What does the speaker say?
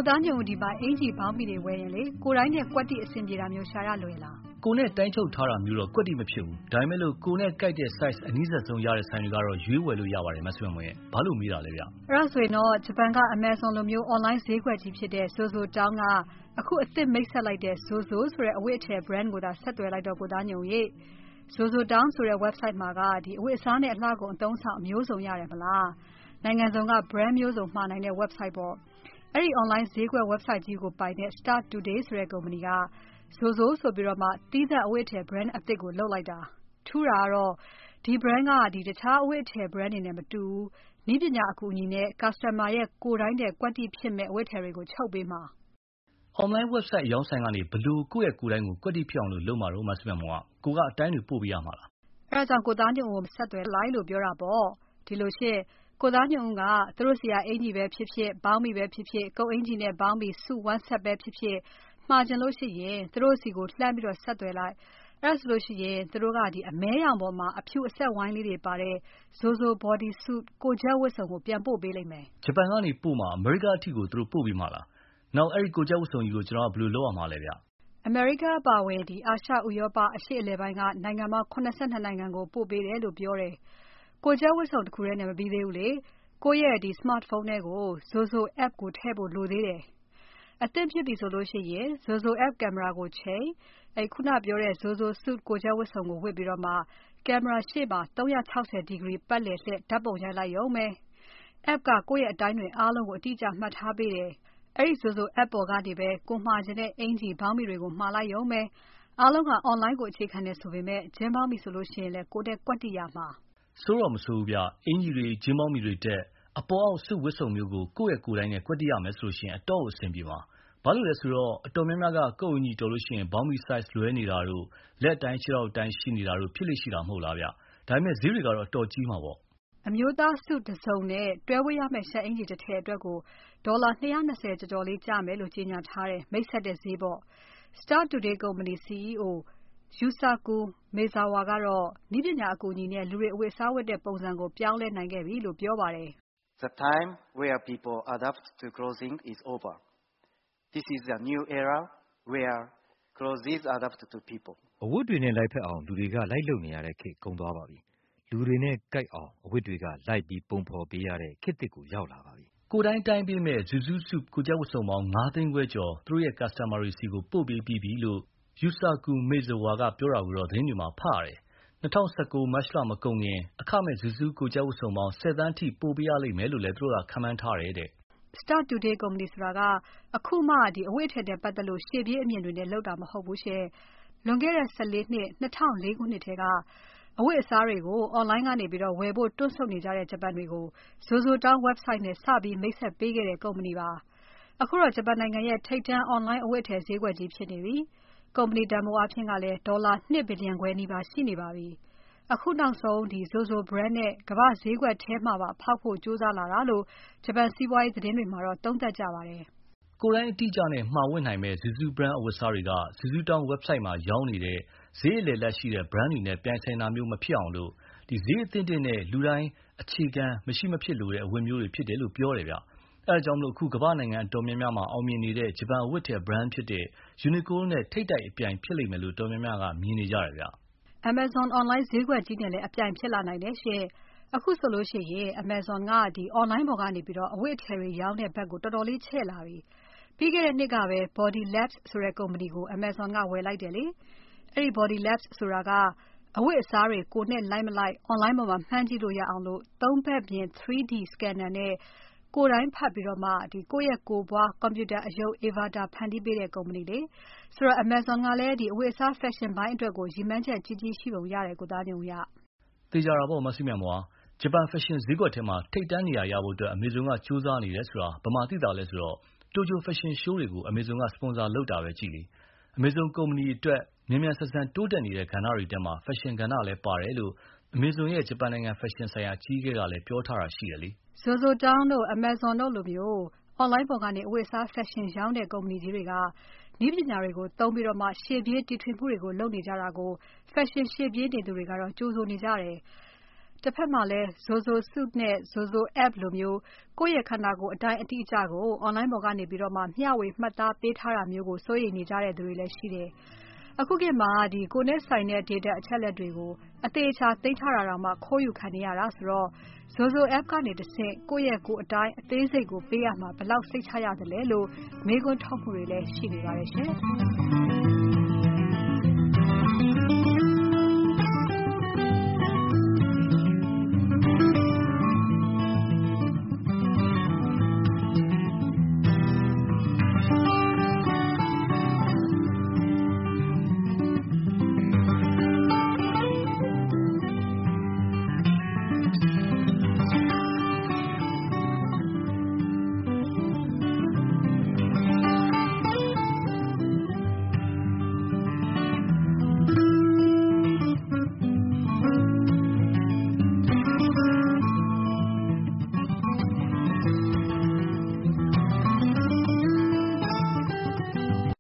သားညုံဒီမှာအင်ကြီးဘောင်းမီတွေဝယ်ရင်လေကိုတိုင်းနဲ့ကွက်တိအဆင်ပြေတာမျိုးရှာရလွယ်လားကိုနဲ့တိုင်းချုပ်ထားတာမျိုးတော့ကွက်တိမဖြစ်ဘူးဒါပေမဲ့လို့ကိုနဲ့ကြိုက်တဲ့ size အနည်းဆုံးရတဲ့ဆိုင်တွေကတော့ရွေးဝယ်လို့ရပါတယ်မဆွေမွန်ရဲ့ဘာလို့မေးတာလဲဗျအဲ့ဒါဆိုရင်တော့ဂျပန်က Amazon လိုမျိုး online ဈေးကွက်ကြီးဖြစ်တဲ့ ZOZOTOWN ကအခုအသစ်မိတ်ဆက်လိုက်တဲ့ ZOZO ဆိုတဲ့အဝတ်အထည် brand ကိုသာဆက်သွယ်လိုက်တော့ကိုသားညုံရေ ZOZOTOWN ဆိုတဲ့ website မှာကအဝတ်အစားနဲ့အလှကုန်အသုံးဆောင်အမျိုးစုံရတယ်မလားနိုင်ငံစုံက brand မျိုးစုံမှာနိုင်တဲ့ website ပေါ့အဲ့ဒီ online ဈေးကွက် website ကြီးကိုပိုင်တဲ့ Start Today ဆိုတဲ့ကုမ္ပဏီက ZOZO ဆိုပြီးတော့မှသီးသန့်အဝတ်အထည် brand အသစ်ကိုလုပ်လိုက်တာထူးတာကတော့ဒီ brand ကတခြားအဝတ်အထည် brand တွေနဲ့မတူဘူးနည်းပညာအကူအညီနဲ့ customer ရဲ့ကိုယ်တိုင်းတဲ့ကွက်တိဖြစ်မဲ့အဝတ်အထည်တွေကိုချုပ်ပေးမှာ online website အရောင်းဆိုင်ကနေဘလို့ကိုယ့်ရဲ့ကိုယ်တိုင်းကိုကွက်တိဖြစ်အောင်လုပ်မှာတော့မဆွေမွန်ကကိုကအတိုင်းတွေပို့ပေးရမှာလားအဲ့ဒါကြောင့်ကိုသားညုံကိုဆက်သွယ်လိုက်လို့ပြောတာပေါ့ဒီလိုရှင့်ကိုသားညုံကသူတို့စီကအင်ကြီးပဲဖြစ်ဖြစ်ဘောင်းမီပဲဖြစ်ဖြစ်ကုတ်အင်ကြီးနဲ့ဘောင်းမီစု one set ပဲဖြစ်ဖြစ်မှာကျင်လို့ရှိရင်သူတို့စီကိုလှမ်းပြီးတော့ဆက်သွယ်လိုက်အဲ့ဒါဆိုလို့ရှိရင်သူတို့ကအမဲရောင်ပေါ်မှာအဖြူအဆက်ဝိုင်းလေးတွေပါတဲ့ ZOZO body suit ကိုချက်ဝတ်စုံကိုပြန်ပို့ပေးလိမ့်မယ်ဂျပန်ကနေပို့မှာအမေရိကအထိကိုသူတို့ပို့ပေးမှာလားနောက်အဲ့ဒီကိုချက်ဝတ်စုံကြီးကိုကျွန်တော်ကဘယ်လိုလုပ်ရမှာလဲဗျအမေရိကအပါအဝင်အာရှဥရောပအရှေ့အလယ်ပိုင်းကနိုင်ငံပေါင်း82နိုင်ငံကိုပို့ပေးတယ်လို့ပြောတယ်ကိုချက်ဝတ်စုံတစ်ခုတည်းနဲ့မပြီးသေးဘူးလေကိုယ့်ရဲ့smartphone ထဲကို ZOZO app ကိုထည့်ဖို့လိုသေးတယ်အသင့်ဖြစ်ပြီဆိုလို့ရှိရင် ZOZO app ကင်မရာကိုချိန်ခုနပြောတဲ့ ZOZO suit ကိုချက်ဝတ်စုံကိုဝတ်ပြီးတော့မှကင်မရာရှေ့မှာ360 ဒီဂရီပတ်လည်လှည့်ဓာတ်ပုံရိုက်လိုက်ရုံပဲ app ကကိုယ့်ရဲ့အတိုင်းတွေအားလုံးကိုအတိအကျမှတ်ထားပေးတယ်အဲ့ဒီ ZOZO app ပေါ်ကနေပဲကိုမှာချင်တဲ့အင်ကြီးဘောင်းမီတွေကိုမှာလိုက်ရုံပဲအားလုံးက online ကိုအခြေခံနေဆိုပေမဲ့ဂျင်းဘောင်းမီဆိုလို့ရှိရင်လည်းကိုတဲ့ကွက်တိရမှာစိုးတော့မစိုးဘူးဗျအင်ကြီးတွေဂျင်းဘောင်းမီတွေတက်အပေါ်အောက်စုဝတ်စုံမျိုးကိုကိုယ့်ရဲ့ကိုယ်တိုင်းနဲ့ကွက်တိရမယ်ဆိုလို့ရှိရင်အတော့ကိုအဆင်ပြေမှာဘာလို့လဲဆိုတော့အတော်များများကကိုယ့်အင်ကြီးတော်လို့ရှိရင်ဘောင်းမီ size လွဲနေတာတို့လက်အတိုင်းခြေထောက်အတိုင်းရှိနေတာတို့ဖြစ်လိမ့်ရှိတာမဟုတ်လားဗျဒါပေမဲ့ဈေးတွေကတော့အတော်ကြီးမှာပေါ့အမျိုးသားစုတစ်စုံနဲ့တွဲဝတ်ရမယ့်ရှပ်အင်ကြီးတစ်ထည်အတွက်ကိုဒေါ်လာ220ကျော်လေးကျမယ်လို့ကြေညာထားတယ်မိတ်ဆက်တဲ့ဈေးပေါ့ Start Today ကုမ္ပဏီ CEO Yusaku Maezawa ကတော့နည်းပညာအကူအညီနဲ့လူတွေအဝတ်အစားဝတ်တဲ့ပုံစံကိုပြောင်းလဲနိုင်ခဲ့ပြီလို့ပြောပါတယ် The time where people adapt to clothing is over. This is a new era where clothes adapt to people. အဝတ်တွေနဲ့လိုက်ဖက်အောင်လူတွေကလိုက်လုပ်နေရတဲ့ခေတ်ကုန်သွားပါပြီ။လူတွေနဲ့ကိုက်အောင်အဝတ်တွေကလိုက်ပြီးပုံဖော်ပေးရတဲ့ခေတ်သစ်ကိုရောက်လာပါပြီ။ကိုတိုင်းတိုင်းပေးမဲ့ ZOZO suit ကိုချက်ဝတ်စုံပေါင်း9သိန်းခွဲကျော်သူတို့ရဲ့ customer တွေစီကိုပို့ပေးပြီးပြီလို့ Yusaku Maezawa ကပြောတာကိုတော့သတင်းတွေမှာဖတ်ရတယ်။2019မတ်လမကုန်ခင်အခမဲ့ ZOZO ကိုချက်ဝတ်စုံပေါင်း10သန်းထိပို့ပေးရလိမ့်မယ်လို့လည်းသူတို့ကခန့်မှန်းထားတယ်တဲ့။ Start Today ကုမ္ပဏီဆိုတာကအခုမှအဝတ်အထည်နဲ့ပတ်သက်လို့ရှေ့ပြေးအမြင်တွေနဲ့လုပ်တာမဟုတ်ဘူးရှင်။လွန်ခဲ့တဲ့14နှစ်2004ခုနှစ်ထဲကအဝတ်အစားတွေကို online ကနေပြီးတော့ဝယ်ဖို့တွန့်ဆုတ်နေကြတဲ့ဂျပန်တွေကို ZOZOTOWN website နဲ့စပြီးမိတ်ဆက်ပေးခဲ့တဲ့ကုမ္ပဏီပါ။အခုတော့ဂျပန်နိုင်ငံရဲ့ထိပ်တန်း online အဝတ်အထည်ဈေးကွက်ကြီးဖြစ်နေပြီ။ကုမ္ပဏီတန်ဖိုးအားဖြင့်ကလည်းဒေါ်လာ2ဘီလီယံခွဲနီးပါးရှိနေပါပြီ။အခုနောက်ဆုံးZOZO brand နဲ့ကမ္ဘာ့ဈေးကွက်ထဲမှာပါဖောက်ဖို့ကြိုးစားလာတာလို့ဂျပန်စီးပွားရေးသတင်းတွေမှာတော့သုံးသပ်ကြပါတယ်။ကိုယ်တိုင်းအတိအကျနဲ့မှာဝတ်နိုင်မဲ့ ZOZO brand အဝတ်အစားတွေက ZOZOTOWN website မှာရောင်းနေတဲ့ဈေးအလယ်လက်ရှိတဲ့ brand တွေနဲ့ပြိုင်ဆိုင်တာမျိုးမဖြစ်အောင်လို့ဈေးအသင့်တင့်နဲ့လူတိုင်းအခြေခံမရှိမဖြစ်လိုတဲ့အဝတ်မျိုးတွေဖြစ်တယ်လို့ပြောတယ်ဗျ။အဲဒါကြောင့်မလို့အခုကမ္ဘာနိုင်ငံအတော်များများမှာအောင်မြင်နေတဲ့ဂျပန်အဝတ်အထည် brand ဖြစ်တဲ့ Uniqlo နဲ့ထိပ်တိုက်အပြိုင်ဖြစ်လိမ့်မယ်လို့တော်များများကမြင်နေကြတယ်ဗျ။ Amazon online ဈေးကွက်ကြီးနဲ့လည်းအပြိုင်ဖြစ်လာနိုင်တယ်ရှင်။အခုဆိုလို့ရှိရင် Amazon ကonline ပေါ်ကနေပြီးတော့အဝတ်အထည်တွေရောင်းတဲ့ဘက်ကိုတော်တော်လေးချဲ့လာပြီ။ပြီးခဲ့တဲ့နှစ်ကပဲ Body Labs ဆိုတဲ့ကုမ္ပဏီကို Amazon ကဝယ်လိုက်တယ်လေ။အဲဒီ Body Labs ဆိုတာကအဝတ်အစားတွေကိုယ်နဲ့လိုက်မလိုက် online ပေါ်မှာမှန်းကြည့်လို့ရအောင်လို့3ဘက်ပြင် 3D scanner နဲ့ကိုယ်တိုင်းဖတ်ပြီးတော့မှကိုယ့်ရဲ့ကိုယ်ပွား computer အရုပ် avatar ဖန်တီးပေးတဲ့ကုမ္ပဏီလေ။ဆိုတော့ Amazon ကလည်းအဝတ်အစား fashion ဘိုင်းအတွက်ကိုရည်မှန်းချက်ကြီးကြီးရှိပုံရတယ်ကိုသားညုံရ။သေချာတာပေါ့မဆီမြတ်မွာဂျပန် fashion ဈေးကွက်ထဲမှာထိပ်တန်းနေရာရဖို့အတွက် Amazon ကစူးစမ်းနေတယ်ဆိုတာဗမာသိတာလဲဆိုတော့ Tokyo Fashion Show တွေကို Amazon က sponsor လုပ်တာပဲကြည့်လေ။ Amazon ကုမ္ပဏီအတွက်မြန်မြန်ဆန်ဆန်တိုးတက်နေတဲ့ကဏ္ဍတွေထဲမှာ fashion ကဏ္ဍလည်းပါတယ်လို့ Amazon ရဲ့ဂျပန်နိုင်ငံ fashion ဆိုင်ရာအကြီးအကဲကလည်းပြောထားတာရှိတယ်လေ။ ZOZOTOWN တို့ Amazon တို့လိုမျိုး online ပေါ်ကနေအဝတ်အစား fashion ရောင်းတဲ့ကုမ္ပဏီကြီးတွေကနည်းပညာတွေကိုသုံးပြီးတော့မှရှေ့ပြေးတီထွင်မှုတွေကိုလုပ်နေကြတာကို fashion ရှေ့ပြေးနေသူတွေကတော့ကြိုဆိုနေကြတယ်။တစ်ဖက်မှာလည်း Zozo Suit နဲ့ Zozo App လိုမျိုးကိုယ့်ရဲ့ခန္ဓာကိုယ်အတိုင်းအတိအကျကို online ပေါ်ကနေပြီးတော့မှမျှဝေမှတ်သားပေးထားတာမျိုးကိုစိုးရိမ်နေကြတဲ့သူတွေလည်းရှိတယ်။အခုခေတ်မှာကိုယ်နဲ့ဆိုင်တဲ့ data အချက်အလက်တွေကိုအသေးအချာသိမ်းထားတာတောင်မှခိုးယူခံနေရတာဆိုတော့ Zozo App ကနေတဆင့်ကိုယ့်ရဲ့ကိုယ်အတိုင်းအသေးစိတ်ကိုပေးရမှာဘယ်လောက်စိတ်ချရသလဲလို့မေးခွန်းထုတ်မှုတွေလည်းရှိနေပါတယ်ရှင်။